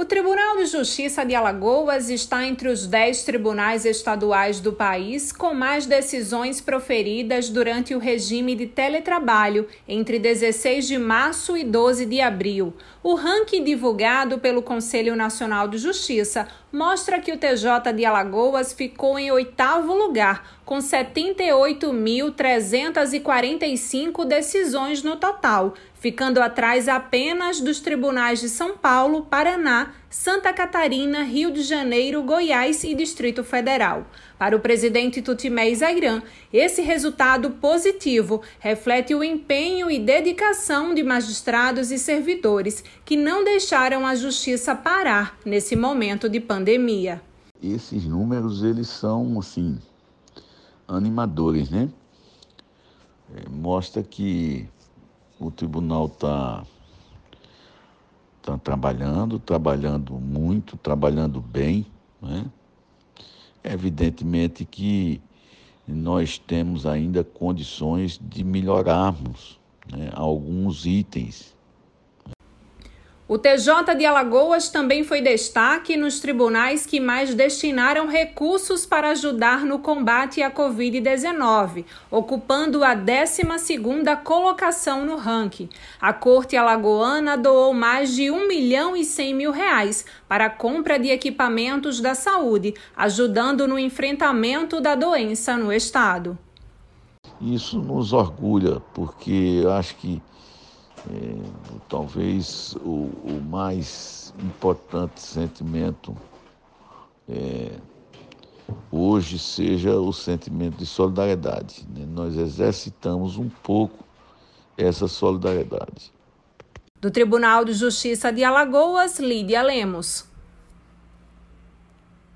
O Tribunal de Justiça de Alagoas está entre os 10 tribunais estaduais do país com mais decisões proferidas durante o regime de teletrabalho entre 16 de março e 12 de abril. O ranking divulgado pelo Conselho Nacional de Justiça mostra que o TJ de Alagoas ficou em 8º lugar, com 78.345 decisões no total, ficando atrás apenas dos tribunais de São Paulo, Paraná, Santa Catarina, Rio de Janeiro, Goiás e Distrito Federal. Para o presidente Tutimé Zairan, esse resultado positivo reflete o empenho e dedicação de magistrados e servidores que não deixaram a justiça parar nesse momento de pandemia. Esses números, eles são, animadores, né? Mostra que o tribunal está trabalhando muito, trabalhando bem, né? Evidentemente que nós temos ainda condições de melhorarmos, né, alguns itens. O TJ de Alagoas também foi destaque nos tribunais que mais destinaram recursos para ajudar no combate à Covid-19, ocupando a 12ª colocação no ranking. A Corte Alagoana doou mais de R$1.100.000 para a compra de equipamentos da saúde, ajudando no enfrentamento da doença no estado. Isso nos orgulha, porque eu acho que talvez o mais importante sentimento hoje seja o sentimento de solidariedade, né? Nós exercitamos um pouco essa solidariedade. Do Tribunal de Justiça de Alagoas, Lídia Lemos.